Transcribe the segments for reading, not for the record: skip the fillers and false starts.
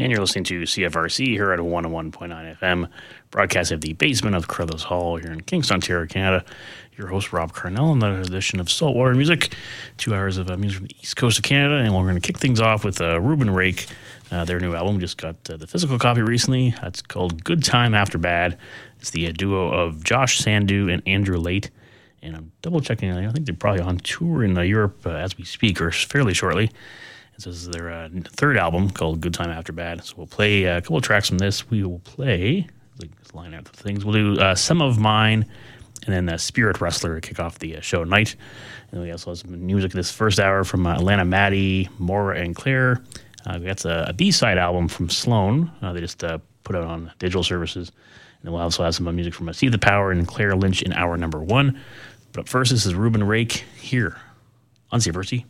And you're listening to CFRC here at 101.9 FM, broadcast at the basement of Carruthers Hall here in Kingston, Ontario, Canada. Your host, Rob Carnell, in another edition of Saltwater Music. 2 hours of music from the east coast of Canada, and we're going to kick things off with Ruben Rake. Their new album just got the physical copy recently. It's called Good Time After Bad. It's the duo of Josh Sandu and Andrew Late. And I'm double-checking. I think they're probably on tour in Europe as we speak, or fairly shortly. This is their third album called Good Time After Bad. So we'll play a couple of tracks from this. We will play, let's line out the things. We'll do Some of Mine, and then Spirit Wrestler to kick off the show tonight. And we also have some music this first hour from Atlanta Maddie, Maura, and Claire. We got a B-side album from Sloan. They just put out on digital services. And then we'll also have some music from See the Power and Claire Lynch in hour number 1. But up first, this is Ruben Rake here on CFRC.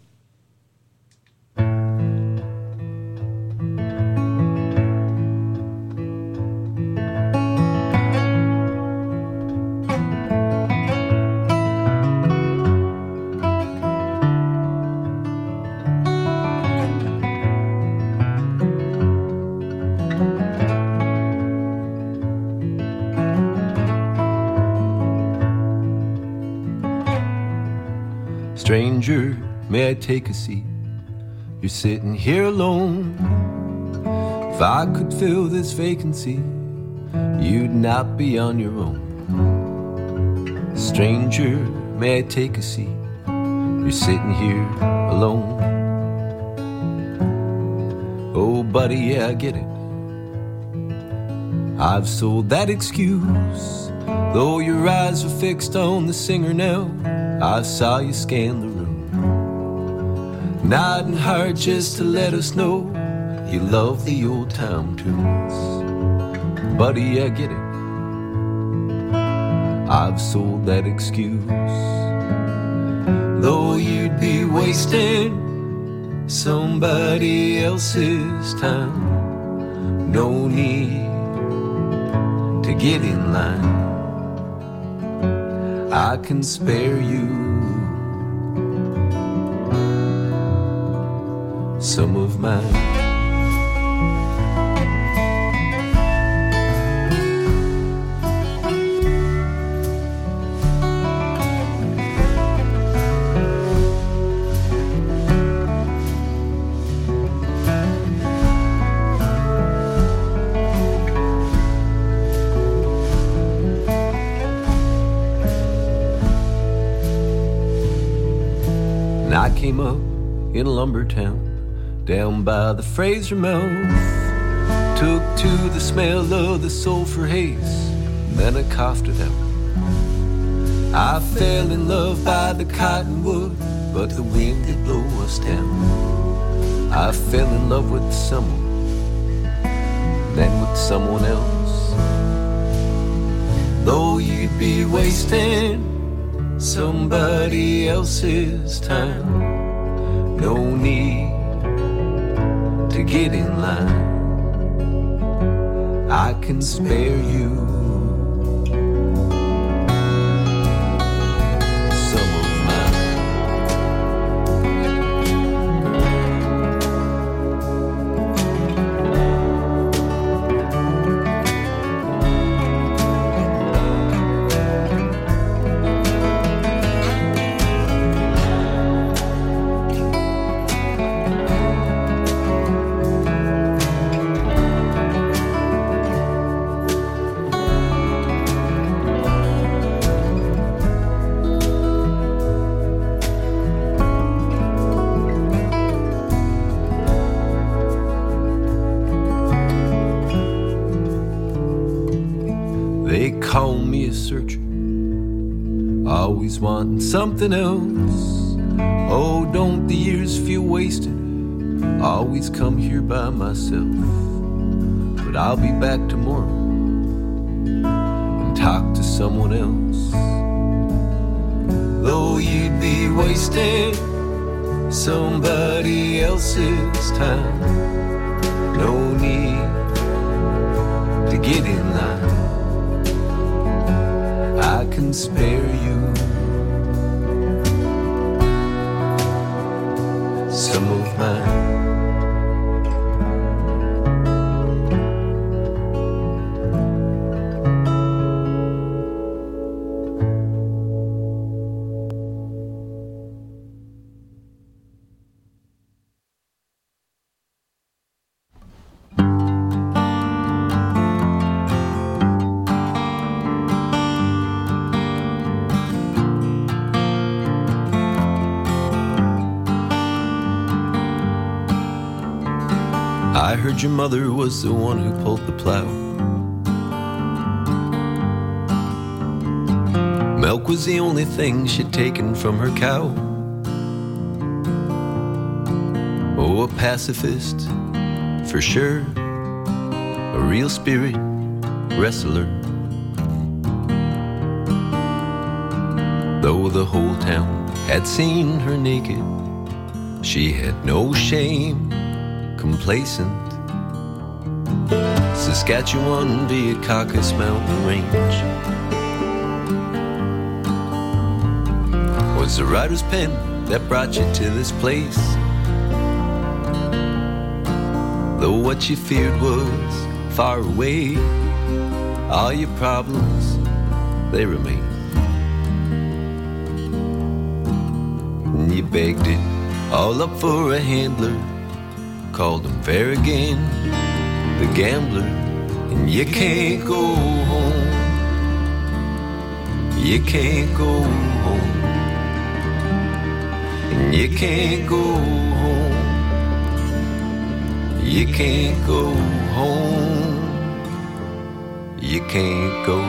Stranger, may I take a seat? You're sitting here alone. If I could fill this vacancy, you'd not be on your own. Stranger, may I take a seat? You're sitting here alone. Oh, buddy, yeah, I get it. I've sold that excuse. Though your eyes were fixed on the singer now, I saw you scan the room, nodding hard just to let us know you love the old time tunes. Buddy, I get it. I've sold that excuse. Though you'd be wasting somebody else's time, no need to get in line. I can spare you some of mine. I came up in lumber town, down by the Fraser mouth. Took to the smell of the sulfur haze, then I coughed it out. I fell in love by the cottonwood, but the wind did blow us down. I fell in love with someone, then with someone else. Though you'd be wasting somebody else's time, no need to get in line. I can spare you some of call me a searcher, always wanting something else. Oh, don't the years feel wasted? Always come here by myself. But I'll be back tomorrow and talk to someone else. Though you'd be wasting somebody else's time, no need to get in line. I can spare you some of mine. I heard your mother was the one who pulled the plow. Milk was the only thing she'd taken from her cow. Oh, a pacifist, for sure, a real spirit wrestler. Though the whole town had seen her naked, she had no shame, complacent. Saskatchewan via Caucasus Mountain Range was the writer's pen that brought you to this place. Though what you feared was far away, all your problems, they remain. And you begged it all up for a handler, called him Varrigan, the gambler. And you can't go home, you can't go home, and you can't go home, you can't go home, you can't go.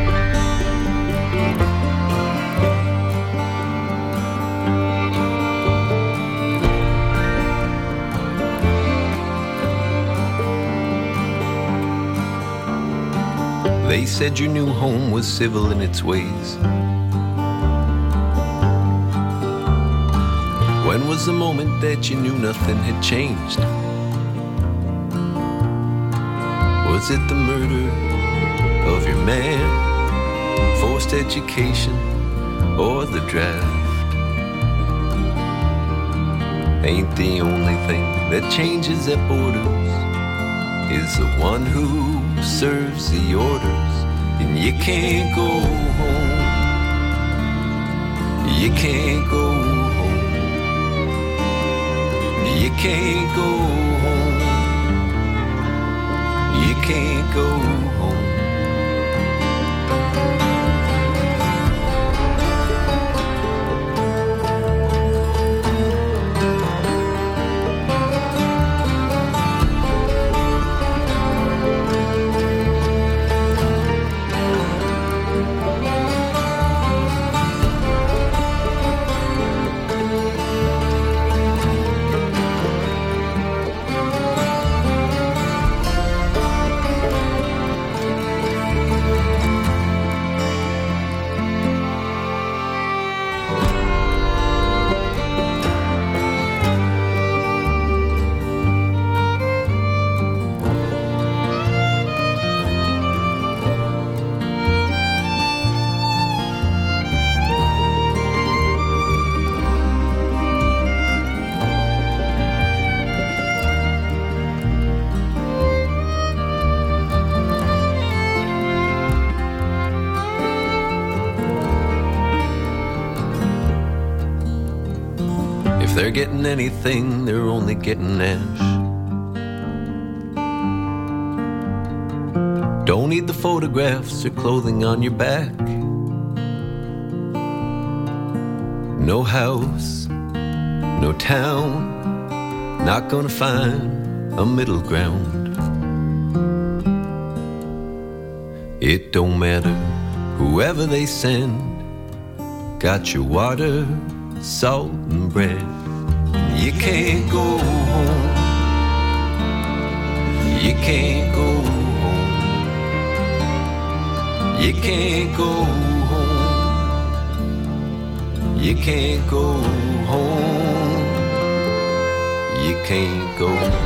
They said your new home was civil in its ways. When was the moment that you knew nothing had changed? Was it the murder of your man, forced education, or the draft? Ain't the only thing that changes at borders is the one who serves the orders. And you can't go home, you can't go home, you can't go home, you can't go home. They're getting anything, they're only getting ash. Don't need the photographs or clothing on your back. No house, no town, not gonna find a middle ground. It don't matter, whoever they send, got your water, salt and bread. You can't go home, you can't go home, you can't go home, you can't go home, you can't go home.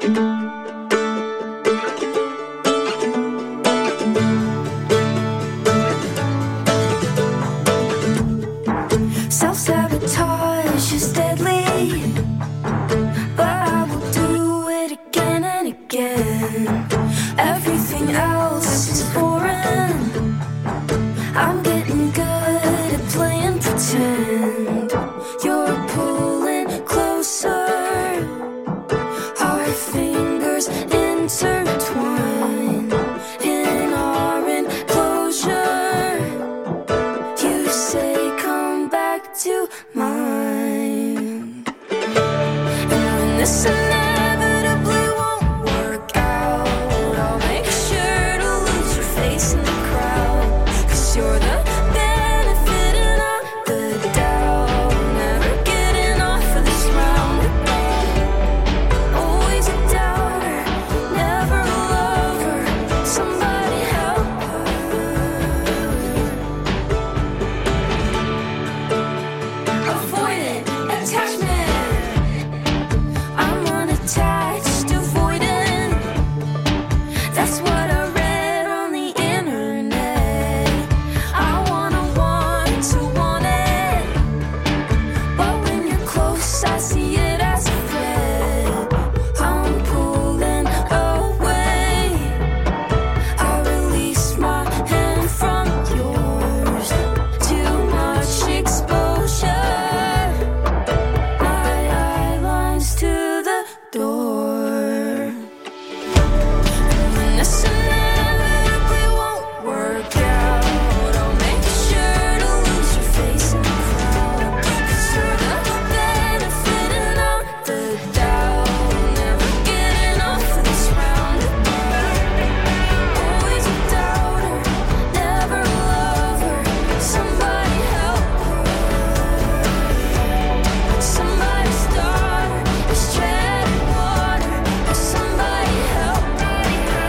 Self-sabotage is deadly, but I will do it again and again. Everything else is foreign. I'm getting good at playing pretend. You're pulling closer, our fingers intertwine in our enclosure. You say come back to mine, and when this inevitably won't work out, I'll make sure to lose your face in the crowd. 'Cause you're the benefit and I'm the doubt. Never getting off of this roundabout. Always a doubter, never a lover. Somebody help her. Avoidant attachment. I'm unattached, avoidant. That's what I read on the internet. I wanna want to want it, but when you're close, I see it as a threat. I'm pulling away. I release my hand from yours. Too much exposure. My eye lines to the door. When this inevitably won't work out, I'll make sure to lose your face in the crowd. 'Cause you're the benefit and I'm the doubt. Never getting off of this roundabout. Always a doubter, never a lover. Somebody help her. Somebody's daughter is treading water. Somebody help her.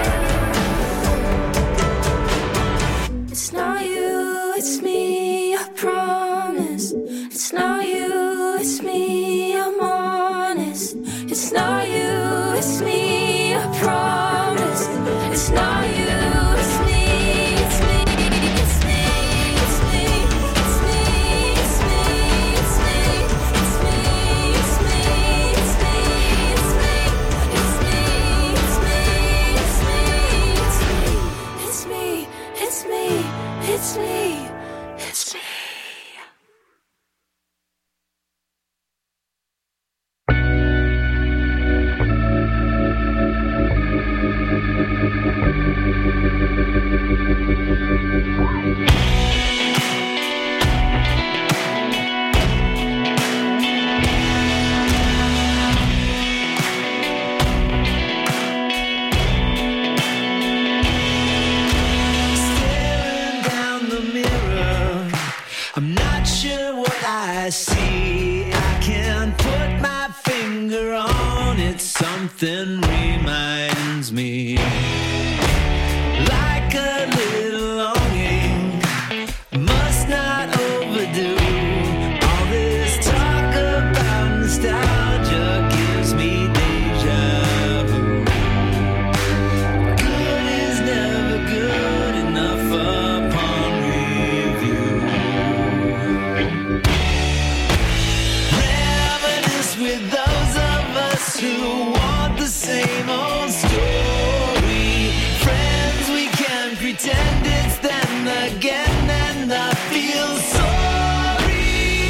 It's not you, it's me, I promise. It's not you, it's me, I'm honest. It's not you, it's me, I promise. It's not you, it's me, it's me, it's me, it's me, it's me, it's me, it's me, it's me, it's me, it's me, it's me, it's me, it's me, it's me, it's me, it's me, it's me. Staring down the mirror, I'm not sure what I see. I can't put my finger on it. Something reminds me, like a little longing, must not overdo. All this talk about nostalgia gives me deja vu. Good is never good enough upon review. Reminisce with those of us who want the same old story. Friends, we can pretend it's them again and I feel sorry.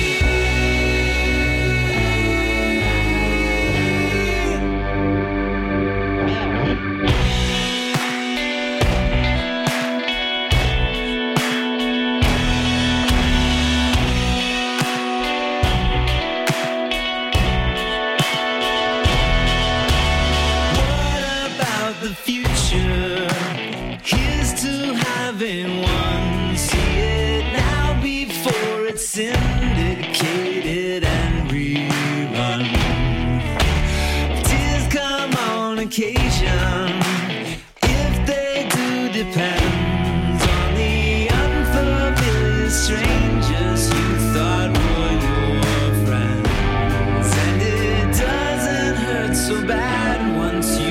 What about the future? Here's to having one. See it now before it's syndicated and rerun. Tears come on occasion. If they do, depends on the unfamiliar strangers you thought were your friends. And it doesn't hurt so bad once you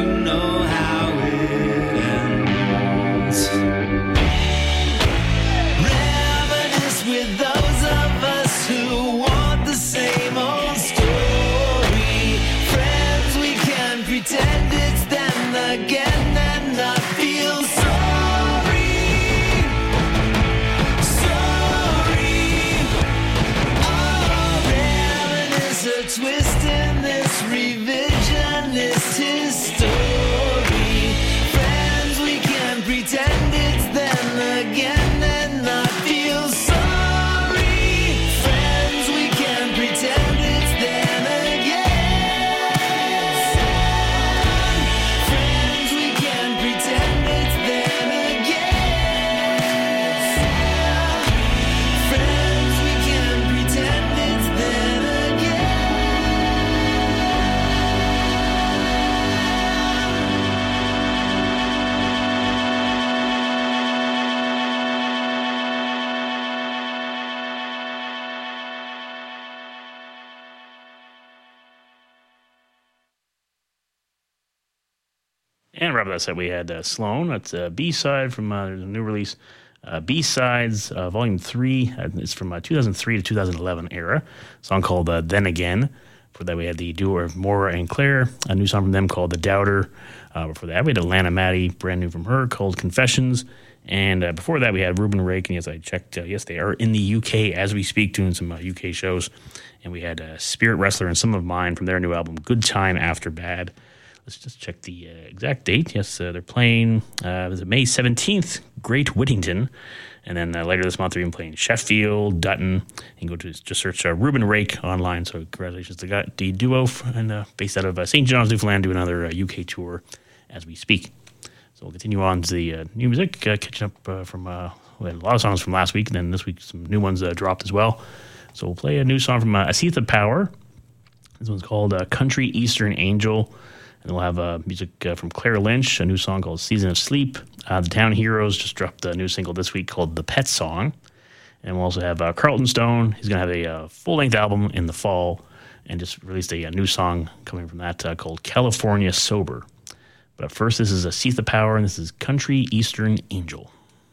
And right that set, we had Sloan. That's a B-side from there's a new release. B-Sides, Volume 3. It's from 2003 to 2011 era. A song called Then Again. For that, we had the duo of Maura and Claire. A new song from them called The Doubter. Before that, we had Alana Maddie, brand new from her, called Confessions. And before that, we had Ruben Rake. And yes, I checked. Yes, they are in the UK as we speak, doing some UK shows. And we had Spirit Wrestler and Some of Mine from their new album, Good Time After Bad. Let's just check the exact date. Yes, they're playing May 17th, Great Whittington. And then later this month, they're even playing Sheffield, Dutton. You can go to just search Ruben Rake online. So congratulations to the duo based out of St. John's, Newfoundland, doing another UK tour as we speak. So we'll continue on to the new music, catching up from we had a lot of songs from last week. And then this week, some new ones dropped as well. So we'll play a new song from Asetha Power. This one's called Country Eastern Angel. And we'll have music from Claire Lynch, a new song called Season of Sleep. The Town Heroes just dropped a new single this week called The Pet Song. And we'll also have Carlton Stone. He's going to have a full-length album in the fall and just released a new song coming from that called California Sober. But up first, this is Asetha Power, and this is Country Eastern Angel.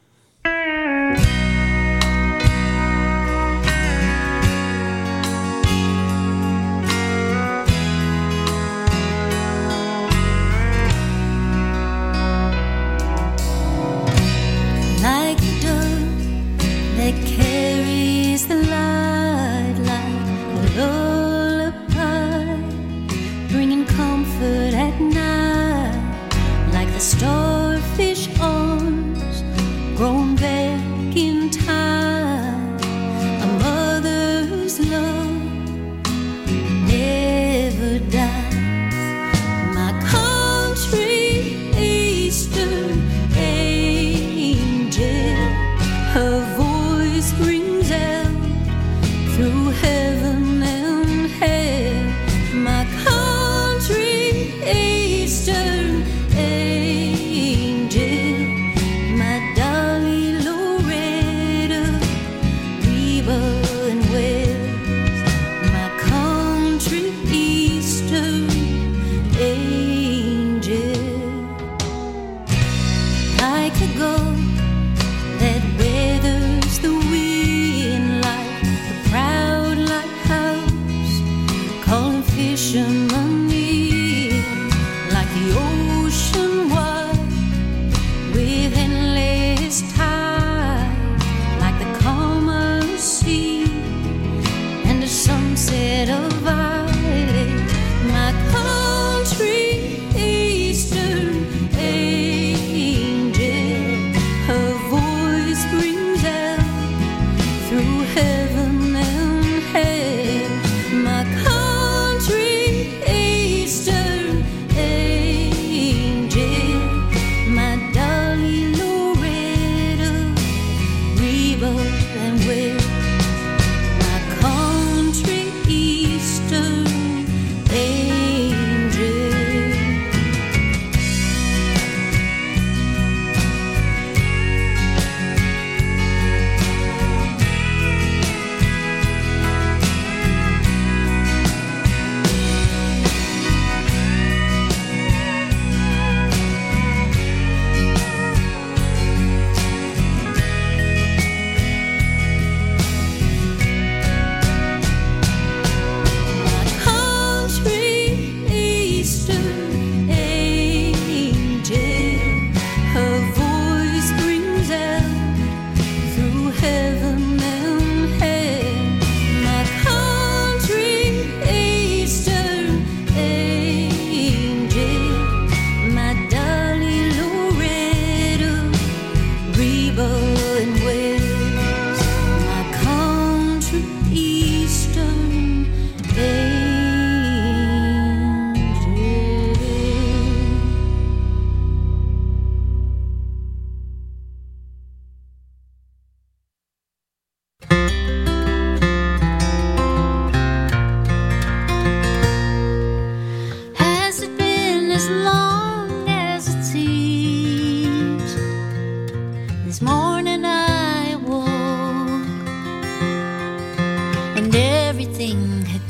Starfish arms grown back in time. A mother's love never dies. My country eastern angel, her voice rings out through heaven and hell. My country eastern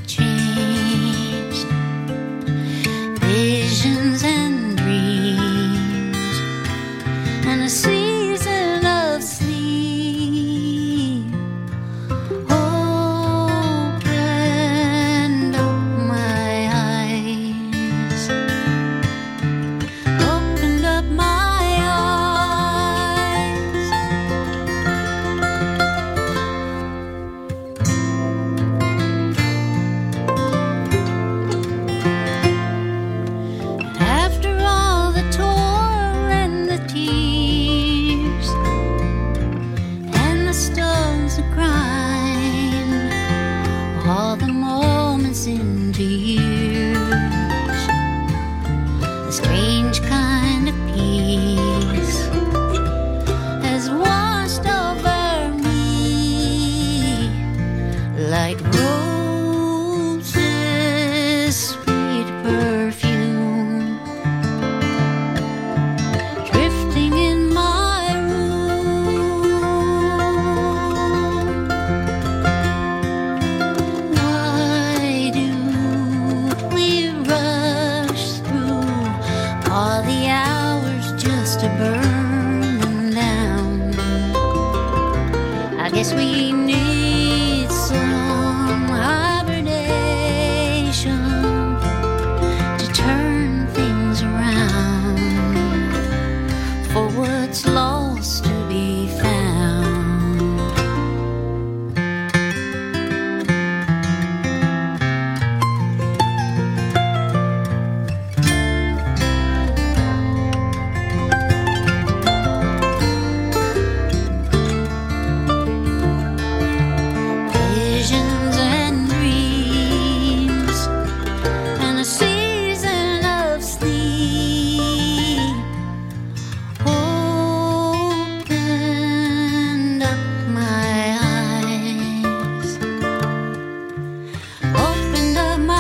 visions and dreams. Guess we need some hibernation to turn things around for what's lost to be found. Visions and dreams and a season of sleep opened up my eyes, opened up my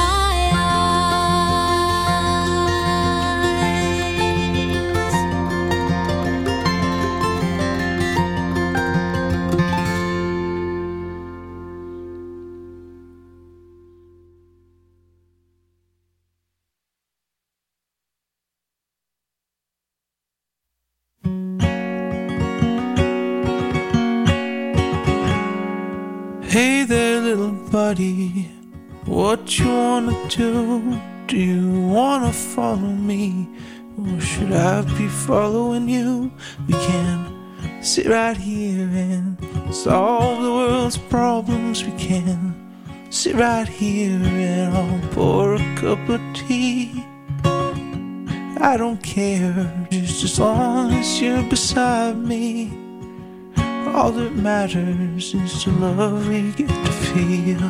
Hey there, little buddy, what you wanna do? Do you wanna follow me, or should I be following you? We can sit right here and solve the world's problems. We can sit right here and I'll pour a cup of tea. I don't care, just as long as you're beside me. All that matters is the love we get to feel.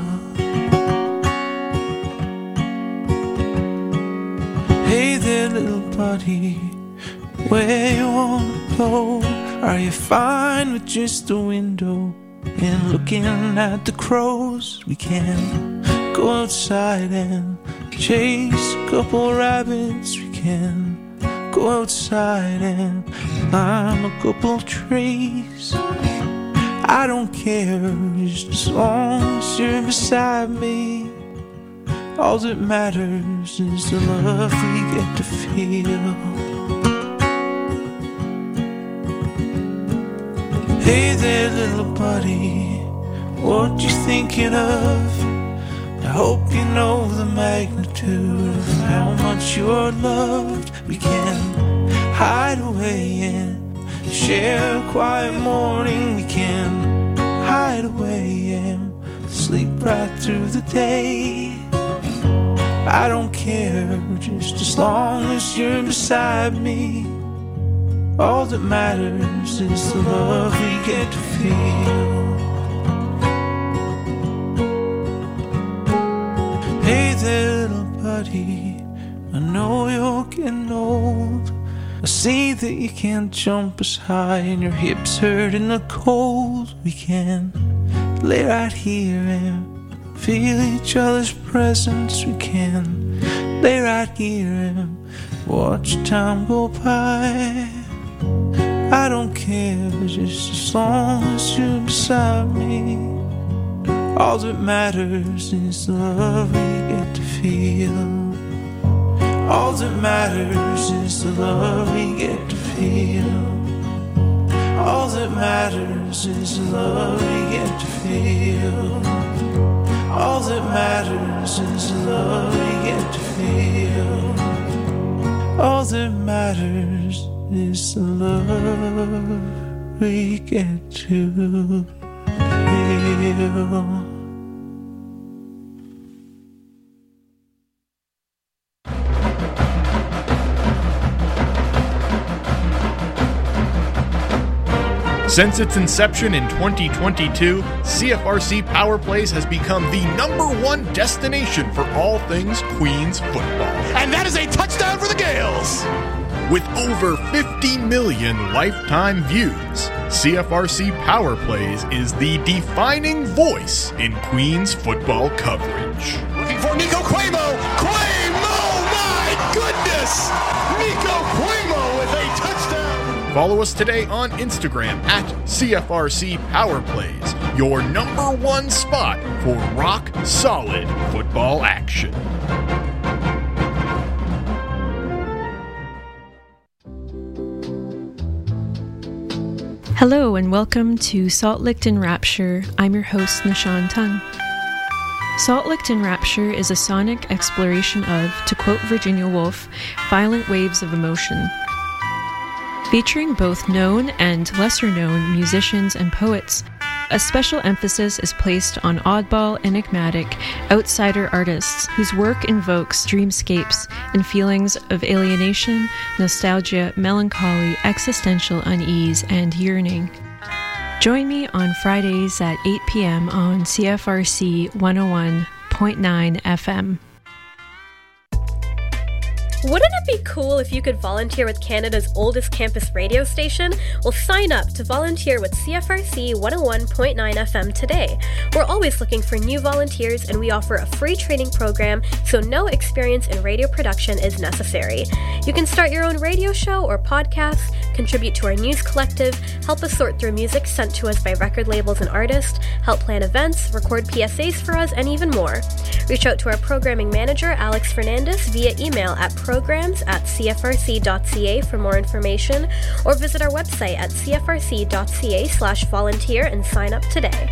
Hey there, little buddy, where you wanna go? Are you fine with just the window and looking at the crows? We can go outside and chase a couple rabbits. We can go outside and climb a couple trees. I don't care, just as long as you're beside me. All that matters is the love we get to feel. Hey there, little buddy, what you thinking of? I hope you know the magnitude of how much you're loved. We can hide away and share a quiet morning. We can hide away and sleep right through the day. I don't care, just as long as you're beside me. All that matters is the love we get to feel. Hey there, little buddy, I know you're getting old. I see that you can't jump as high and your hips hurt in the cold. We can lay right here and feel each other's presence. We can lay right here and watch time go by. I don't care, just as long as you're beside me. All that matters is the love we get to feel. All that matters is the love we get to feel. All that matters is the love we get to feel. All that matters is the love we get to feel. All that matters is the love we get to feel. Since its inception in 2022, CFRC Power Plays has become the #1 destination for all things Queens football. And that is a touchdown for the Gales! With over 50 million lifetime views, CFRC Power Plays is the defining voice in Queens football coverage. Looking for Nico Cuomo! Cuomo! My goodness! Nico Cuomo with a touchdown! Follow us today on Instagram at CFRC Power Plays, your #1 spot for rock solid football action. Hello and welcome to Salt Licked in Rapture. I'm your host, Nishan Tung. Salt Licked in Rapture is a sonic exploration of, to quote Virginia Woolf, violent waves of emotion. Featuring both known and lesser-known musicians and poets, a special emphasis is placed on oddball, enigmatic, outsider artists whose work invokes dreamscapes and feelings of alienation, nostalgia, melancholy, existential unease, and yearning. Join me on Fridays at 8 p.m. on CFRC 101.9 FM. Wouldn't it be cool if you could volunteer with Canada's oldest campus radio station? Well, sign up to volunteer with CFRC 101.9 FM today. We're always looking for new volunteers, and we offer a free training program, so no experience in radio production is necessary. You can start your own radio show or podcast, contribute to our news collective, help us sort through music sent to us by record labels and artists, help plan events, record PSAs for us, and even more. Reach out to our programming manager, Alex Fernandez, via email at programs@cfrc.ca for more information, or visit our website at cfrc.ca/volunteer and sign up today.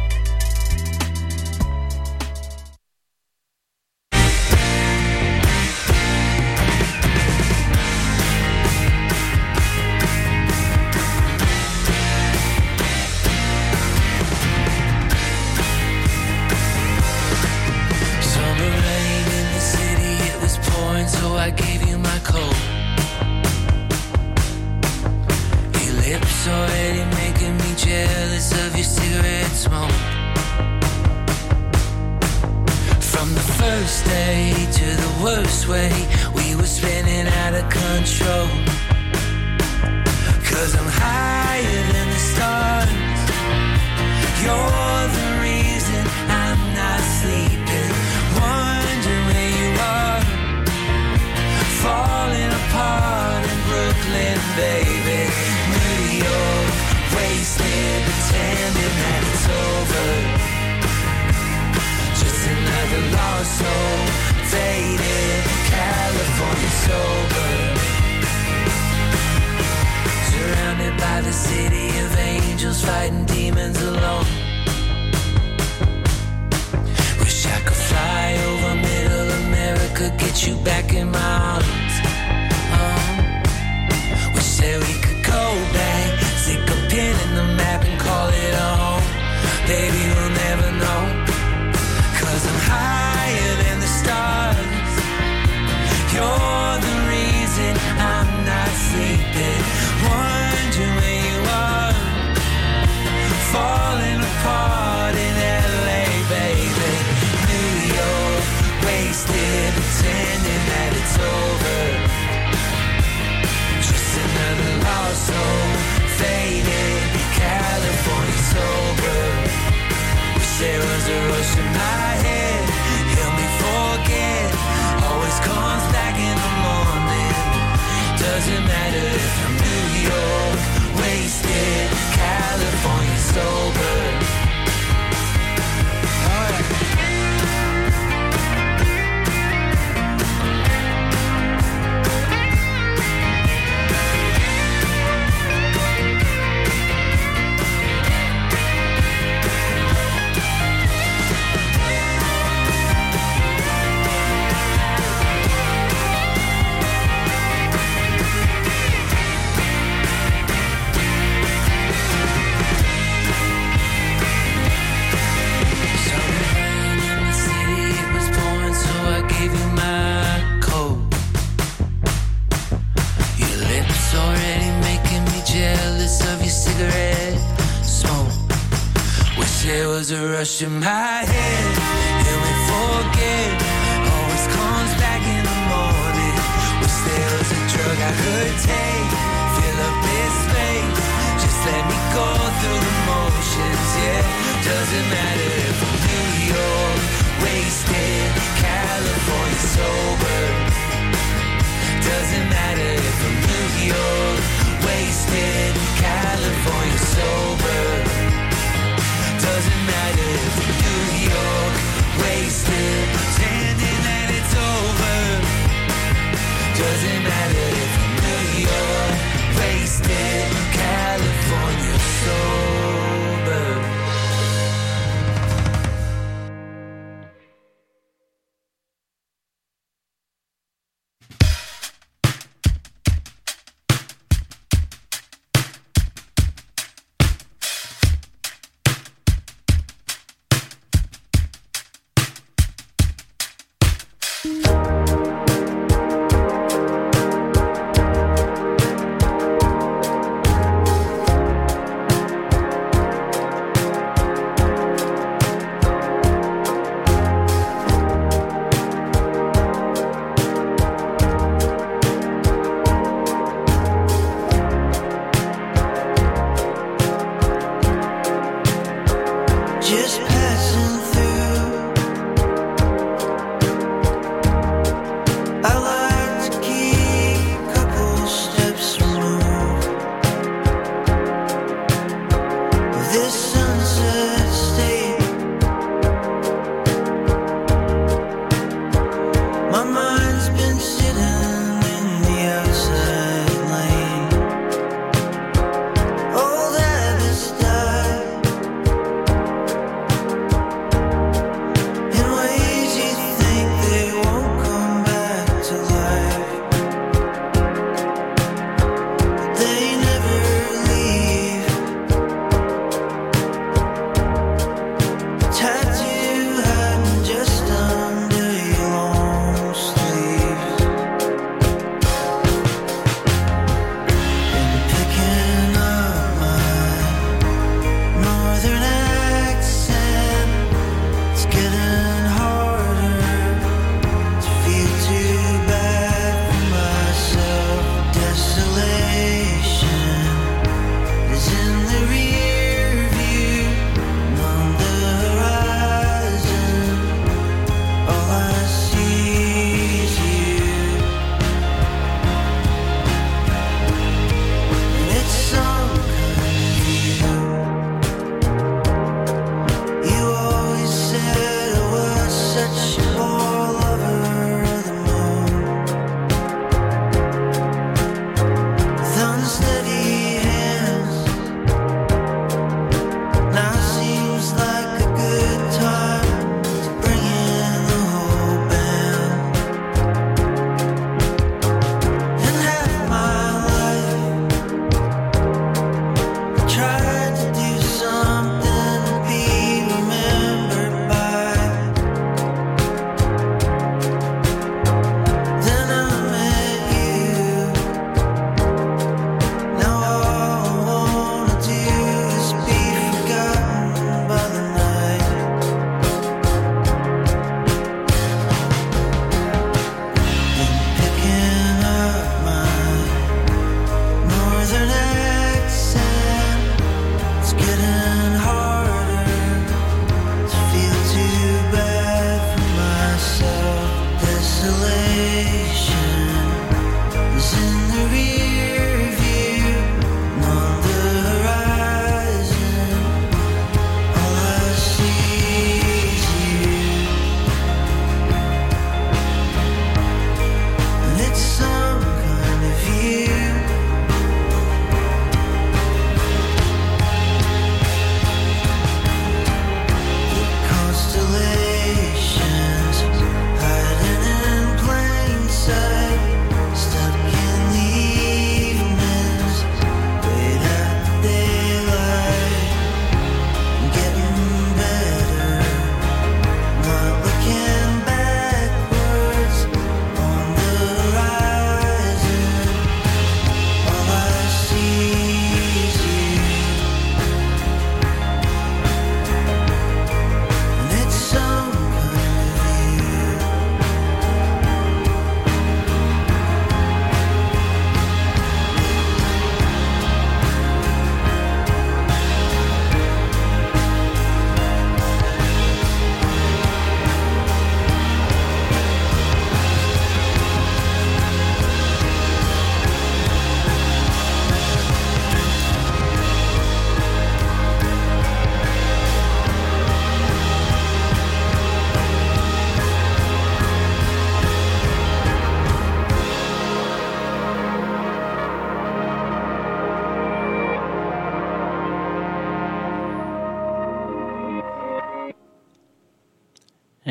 In my head, and we forget. Always comes back in the morning. Wish there was a drug I could take, fill up this space. Just let me go through the motions. Yeah, doesn't matter if I'm New York wasted, California sober. Doesn't matter if I'm New York wasted, California sober. Doesn't matter if I'm New York wasted, pretending that it's over. Doesn't matter if I'm New York wasted, California sober.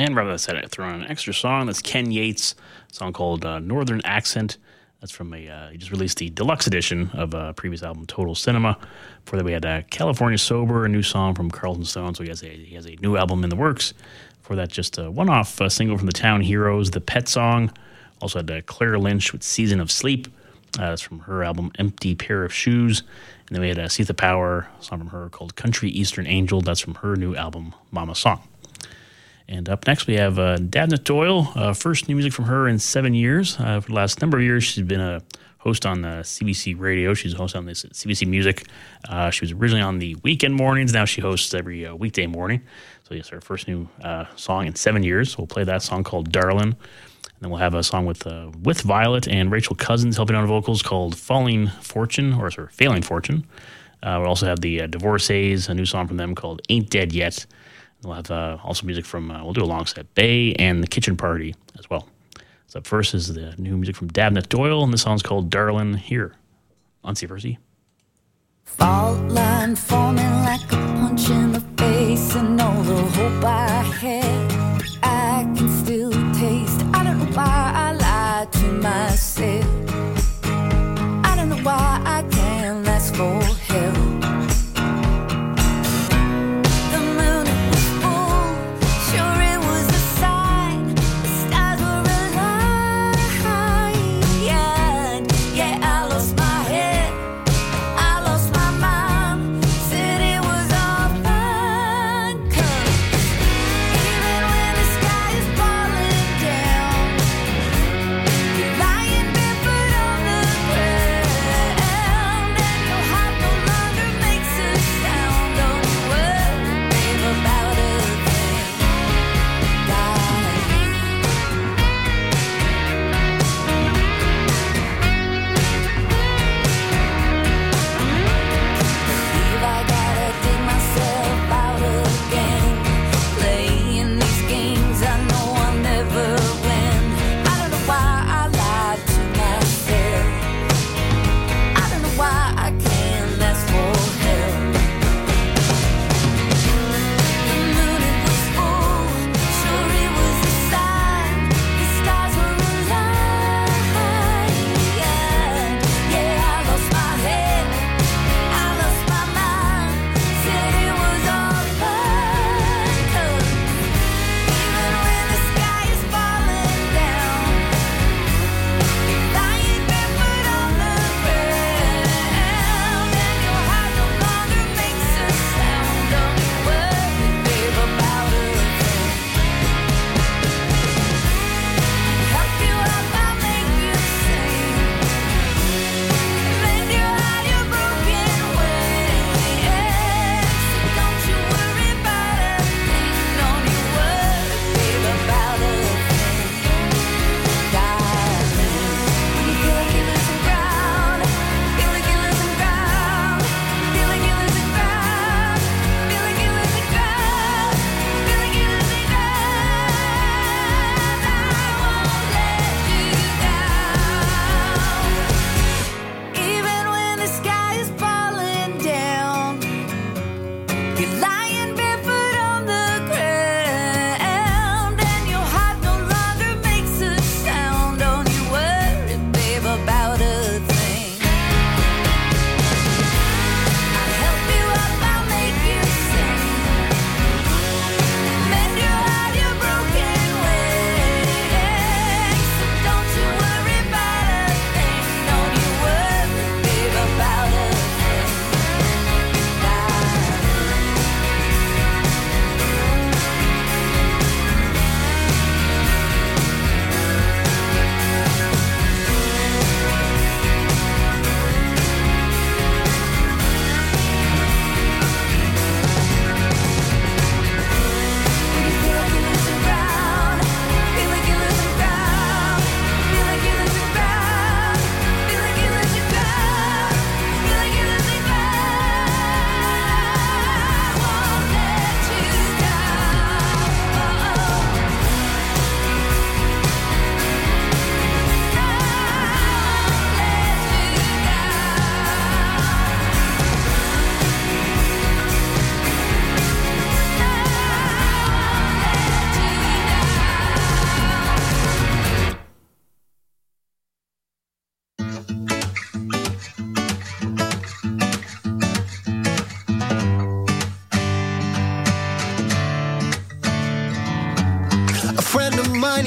And rather than said, I throw on an extra song. That's Ken Yates, a song called Northern Accent. That's from he just released the deluxe edition of a previous album, Total Cinema. Before that, we had California Sober, a new song from Carlton Stone. So he has a new album in the works. Before that, just a one-off single from the Town Heroes, The Pet Song. Also had Claire Lynch with Season of Sleep. That's from her album, Empty Pair of Shoes. And then we had Seetha Power, a song from her called Country Eastern Angel. That's from her new album, Mama Song. And up next, we have Dabnett Doyle. First new music from her in 7 years. For the last number of years, she's been a host on CBC Radio. She's a host on this CBC Music. She was originally on the weekend mornings. Now she hosts every weekday morning. So yes, her first new song in 7 years. We'll play that song called Darlin'. And then we'll have a song with Violet and Rachel Cousins helping on vocals called Failing Fortune. We'll also have the Divorcees, a new song from them called Ain't Dead Yet. We'll have also music from, we'll do alongside Bay and The Kitchen Party as well. So up first is the new music from Dabnett Doyle, and the song's called Darlin' here on CFRC. Fault line forming like a punch in the face, and all the hope I had, I can still taste. I don't know why I lied to myself. I don't know why I can't ask for help. Yeah, I lost my head, I lost my mind, said it was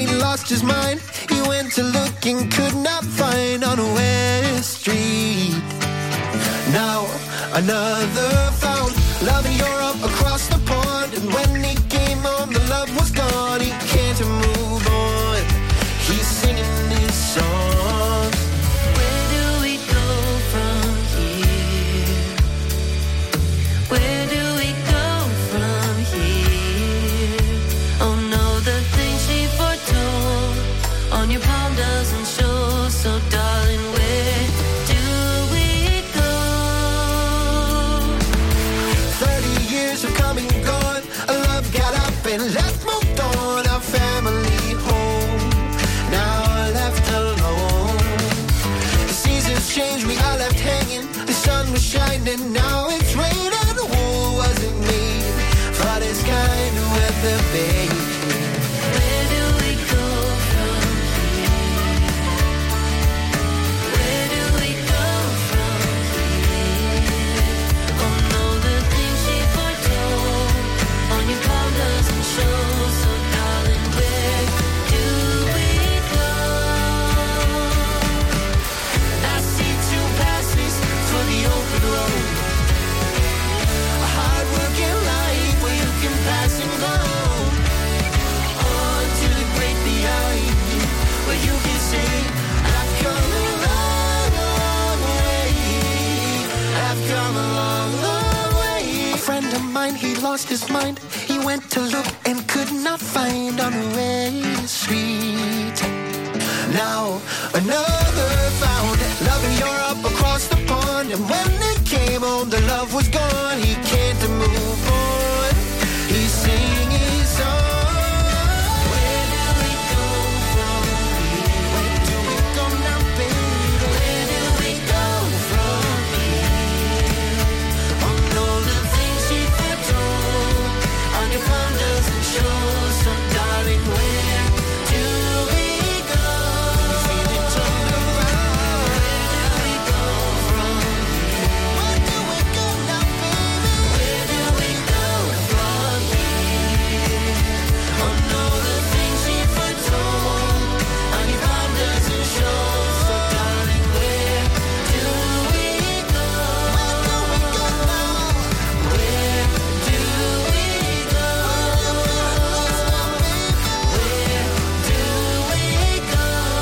he lost his mind. He went to look and could not find on West Street. Now another found love in Europe across the pond, and when he came home the love was gone. He can't move on. He's singing his song. Where do we go from here? Where do we go from here? Oh no, the things she foretold on your palm doesn't show. So darling, where do we go? 30 years have come and gone. Our love got up and left, moved on. Our family home, now left alone. The seasons changed, we are left hanging. The sun was shining, now it's raining. Wool wasn't made for this kind of weather, babe. Where do we go from here? Where do we go from here? Oh no, the things she foretold on your palm doesn't show. So darling, where do we go? I see two passes for the open road. A hard-working life where you can pass and go. On to the great beyond, where you can say, I've come a long, long way. I've come a long, long way. A friend of mine, he lost his mind. He went to look and could not find on West Street. Now another found love in Europe across the pond, and when they came home the love was gone. He can't move on. He's singing his song. Where do we go from here? Where do we go now, baby? Where do we go from here? Oh no, The things she foretold on your palm doesn't show. So darling, where do we go? see they turn around. Where do we go from here? Where do we go now, baby? Where do we go from here? Oh no, the things she foretold on your palm doesn't show. So darling, where do we go? Where do we go now? Where do we go? Where do we go?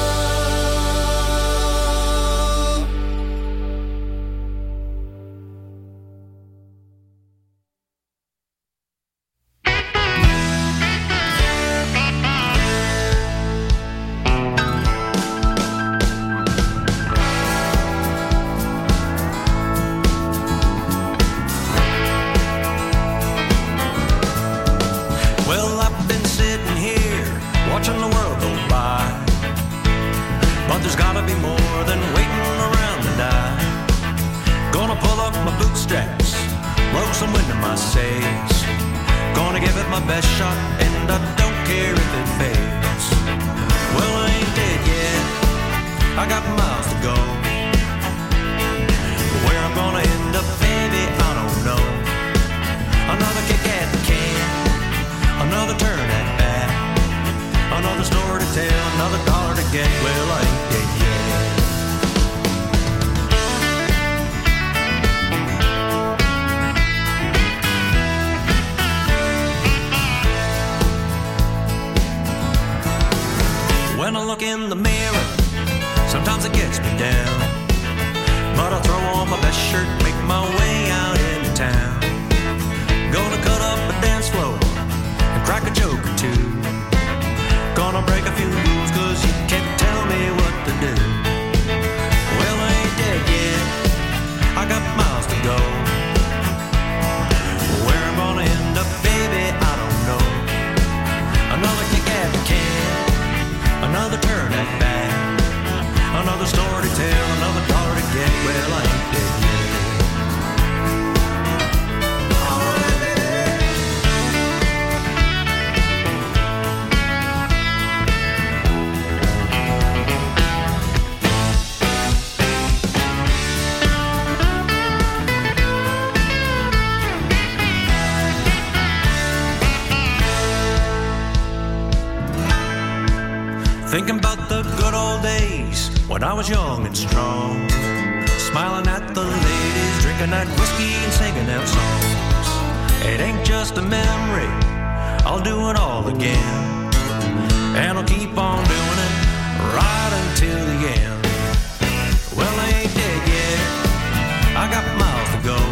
Well, I've been sitting here watching the world go by, but there's gotta be more than waiting around to die. Gonna pull up my bootstraps, blow some wind in my sails. Gonna give it my best shot, and I don't care if it fails. Well, I ain't dead yet, I got miles to go. Where I'm gonna end up, baby, I don't know. Another kick at the can, another turn at bat, another story to tell, another dollar to get. Well, I ain't dead yet. When I look in the mirror, sometimes it gets me down, but I'll throw on my best shirt, make my way out into town. Gonna cut up a dance floor and crack a joke or two. Gonna break a few rules, 'cause you can't tell me what to do. Well, I ain't dead yet, I got miles to go. Where I'm gonna end up, baby, I don't know. Another kick at the can, another turn at bat, another story to tell, another dollar to get. Well, I ain't dead yet. Thinking about the good old days when I was young and strong, smiling at the ladies, drinking that whiskey and singing them songs. It ain't just a memory, I'll do it all again, and I'll keep on doing it right until the end. Well, I ain't dead yet, I got miles to go.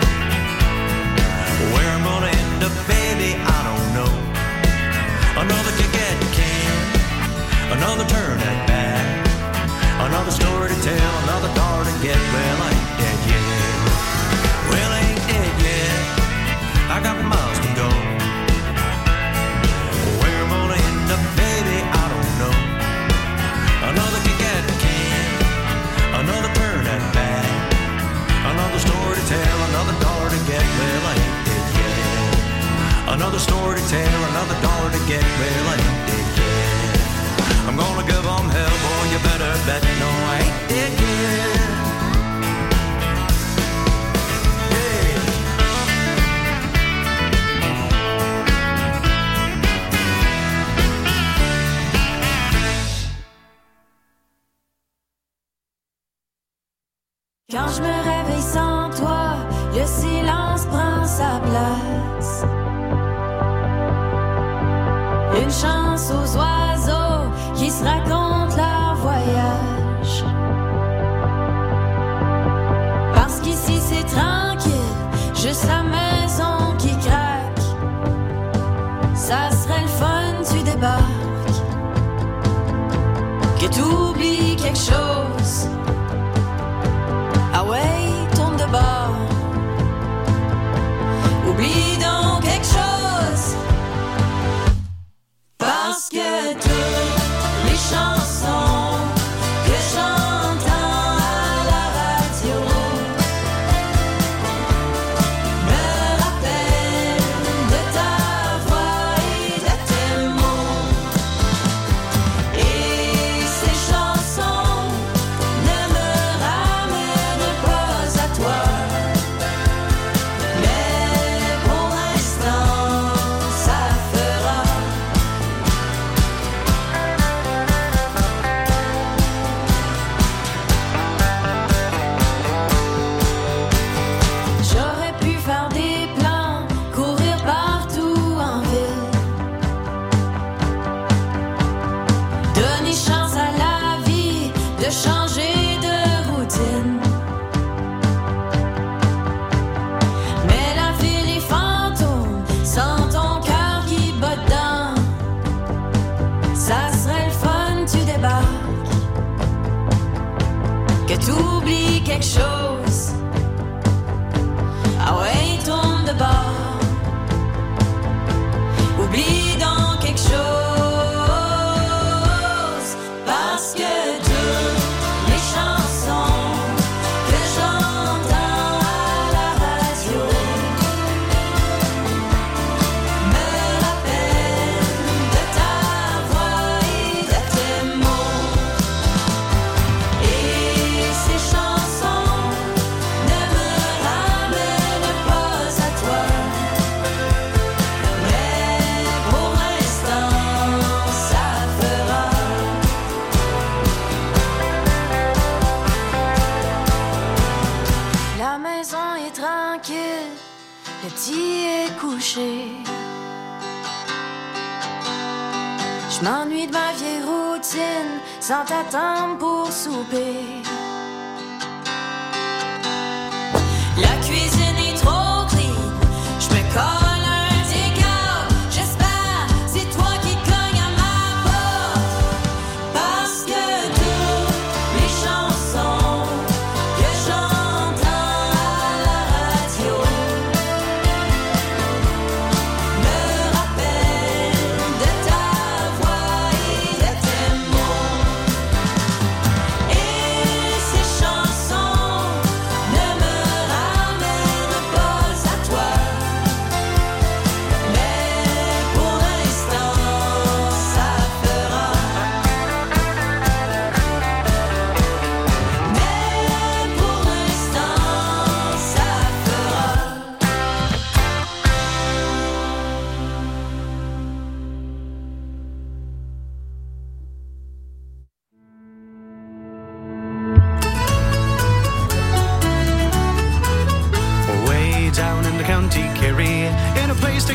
Where I'm gonna end up, baby, I don't know. Another kick at the can, another turn at bat, another story to tell, another dollar to get. Well, I ain't dead yet. Well, I ain't dead yet, I got miles to go. Where I'm gonna end up, baby, I don't know. Another kick at the can, another turn at bat, another story to tell, another dollar to get. Well, I ain't dead yet. Another story to tell, another dollar to get. Well, I ain't dead yet. I'm gonna give 'em hell, boy, you better bet. No, I ain't dead yet. Quand je me réveille sans toi, le silence prend sa place. Une chance aux oiseaux qui se racontent leur voyage. Parce qu'ici c'est tranquille, juste la maison qui craque. Ça serait le fun, tu débarques, que t'oublies quelque chose. Ah ouais, tourne de bord. Oublie donc quelque chose. Parce que toutes les chansons que j'entends à la radio me rappellent de ta voix et de tes mots. Et ces chansons ne me ramènent pas à toi. Mais pour l'instant, ça fera. J'aurais pu faire des plans, courir partout en ville, donner chance à la vie de changer de routine. Mais la ville est fantôme, sans ton cœur qui bat dedans. Ça serait le fun, tu débarques, que t'oublies quelque chose. Ah ouais, tourne de bord. Oublie donc quelque chose. Parce que toutes les chansons que j'entends à la radio me rappellent de ta voix et de tes mots. Et ces chansons ne me ramènent pas à toi. Mais pour l'instant, ça fera. La maison est tranquille, le petit est couché. Je m'ennuie de ma vieille routine, sans t'attendre pour souper. La cuisine est trop clean, je me colle un take-out. J'espère c'est toi qui cogne à ma porte. Parce que toutes les chansons que j'entends à la radio me rappellent de ta voix et de tes mots. Et ces chansons ne me ramènent pas à toi.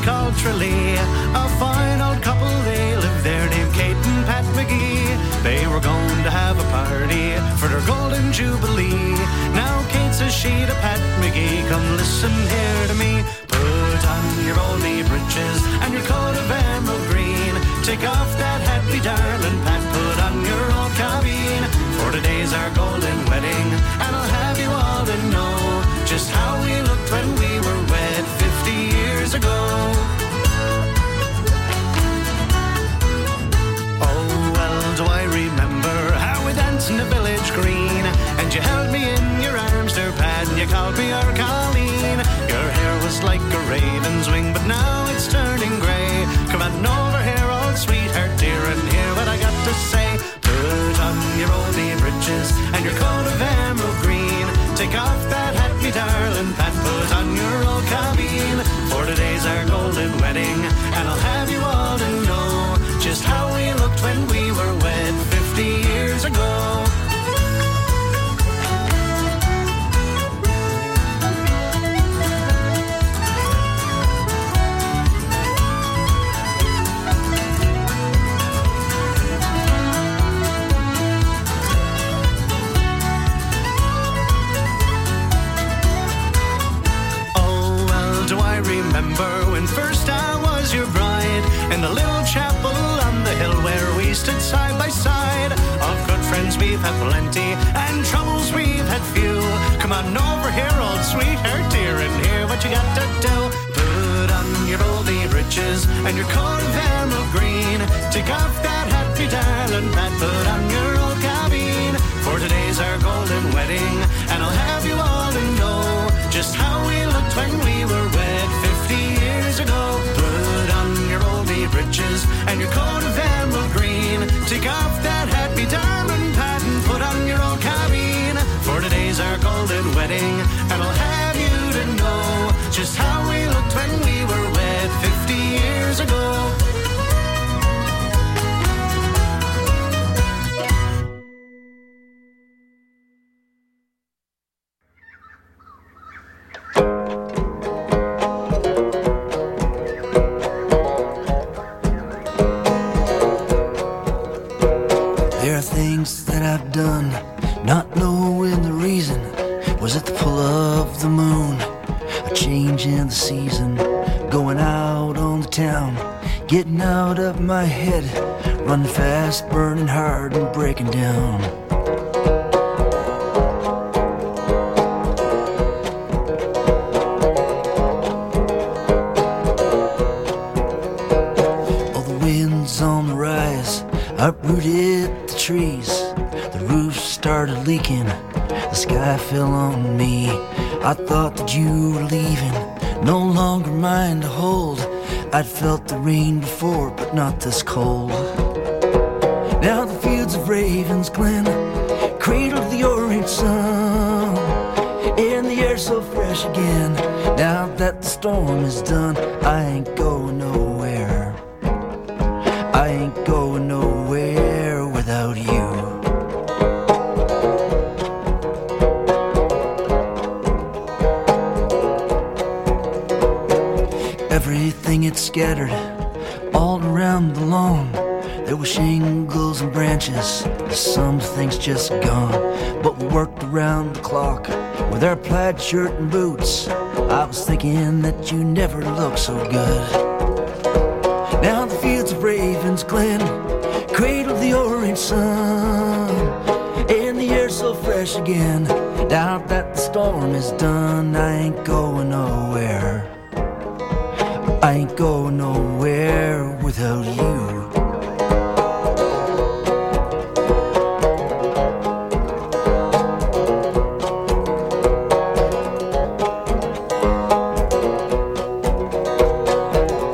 called Tralee. A fine old couple, they lived there, named Kate and Pat McGee. They were going to have a party for their golden jubilee. Now Kate says she to Pat McGee, come listen here to me. Put on your old knee breeches and your coat of emerald green. Take off that hat, me darling Pat, put on your old cabine. For today's our golden wedding, and I'll have you all to know just how we looked when we were wed 50 years ago. Oh, well, do I remember how we danced in the village green, and you held me in your arms there, Pat, and you called me our Colleen. Your hair was like a raven's wing, but now it's turning grey. Come on over here, old sweetheart dear, and hear what I got to say. Put on your old knee breeches and your coat of emerald green. Take off that hat, me darling Pat, put on your old cabine. For today's our golden wedding, and I'll have you all to know just how we looked when we were wed 50 years ago. Remember when first I was your bride, in the little chapel on the hill where we stood side by side. Of good friends we've had plenty, and troubles we've had few. Come on over here, old sweetheart dear, and hear what you got to do. Put on your old knee breeches and your coat of emerald green. Take off that hat, me darling Pat, put on your old cabine. For today's our golden wedding, and I'll have you all to know just how we looked when we were wed 50 years ago. Put on your old knee breeches and your coat of emerald green. Take off that hat, me darling Pat, and put on your old cabine. For today's our golden wedding, and I'll have you to know just how we looked when we were wed 50 years ago. There are things that I've done, not knowing the reason. Was it the pull of the moon, a change in the season? Going out on the town, getting out of my head, running fast, burning hard, and breaking down. Oh, the wind's on the rise, uprooted the trees, the roof started leaking, the sky fell on me. I thought that you were leaving, no longer mine to hold. I'd felt the rain before, but not this cold. Now the fields of Ravens Glen cradle the orange sun, and the air so fresh again. Now that the storm is done, I ain't going nowhere. I ain't going nowhere without you. Everything had scattered all around the lawn. There were shingles and branches, some things just gone. But we worked around the clock with our plaid shirt and boots. I was thinking that you never looked so good. Now the fields of Ravens Glen cradle the orange sun, and the air so fresh again. Now that the storm is done, I ain't going nowhere. I ain't going nowhere without you.